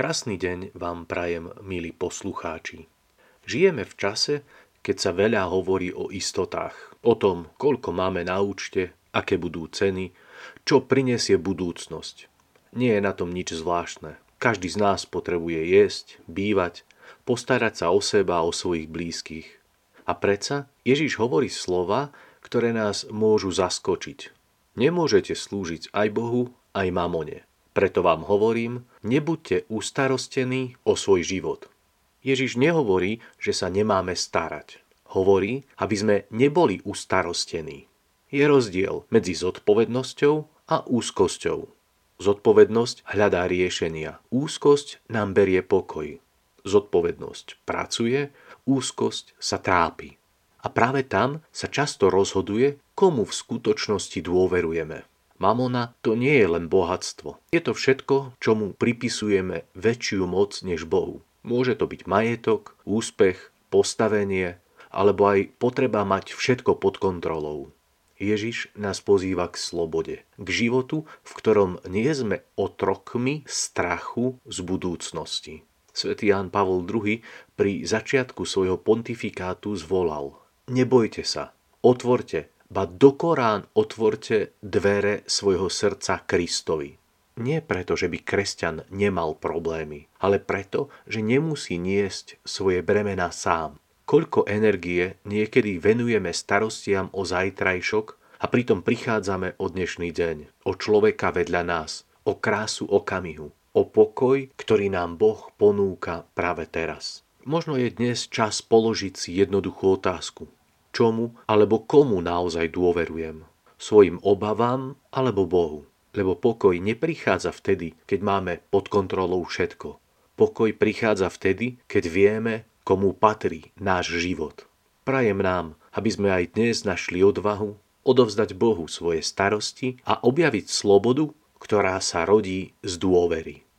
Krásny deň vám prajem, milí poslucháči. Žijeme v čase, keď sa veľa hovorí o istotách. O tom, koľko máme na účte, aké budú ceny, čo prinesie budúcnosť. Nie je na tom nič zvláštne. Každý z nás potrebuje jesť, bývať, postarať sa o seba a o svojich blízkych. A predsa Ježiš hovorí slova, ktoré nás môžu zaskočiť. Nemôžete slúžiť aj Bohu, aj mamone. Preto vám hovorím, nebuďte ustarostení o svoj život. Ježiš nehovorí, že sa nemáme starať. Hovorí, aby sme neboli ustarostení. Je rozdiel medzi zodpovednosťou a úzkosťou. Zodpovednosť hľadá riešenia. Úzkosť nám berie pokoj. Zodpovednosť pracuje, úzkosť sa trápi. A práve tam sa často rozhoduje, komu v skutočnosti dôverujeme. Mamona to nie je len bohatstvo. Je to všetko, čomu pripisujeme väčšiu moc než Bohu. Môže to byť majetok, úspech, postavenie, alebo aj potreba mať všetko pod kontrolou. Ježiš nás pozýva k slobode, k životu, v ktorom nie sme otrokmi strachu z budúcnosti. Svätý Ján Pavol II pri začiatku svojho pontifikátu zvolal: Nebojte sa, otvorte, ba do Korán otvorte dvere svojho srdca Kristovi. Nie preto, že by kresťan nemal problémy, ale preto, že nemusí niesť svoje bremená sám. Koľko energie niekedy venujeme starostiam o zajtrajšok a pritom prichádzame o dnešný deň, o človeka vedľa nás, o krásu okamihu, o pokoj, ktorý nám Boh ponúka práve teraz. Možno je dnes čas položiť si jednoduchú otázku. Čomu alebo komu naozaj dôverujem? Svojim obavám alebo Bohu? Lebo pokoj neprichádza vtedy, keď máme pod kontrolou všetko. Pokoj prichádza vtedy, keď vieme, komu patrí náš život. Prajem nám, aby sme aj dnes našli odvahu odovzdať Bohu svoje starosti a objaviť slobodu, ktorá sa rodí z dôvery.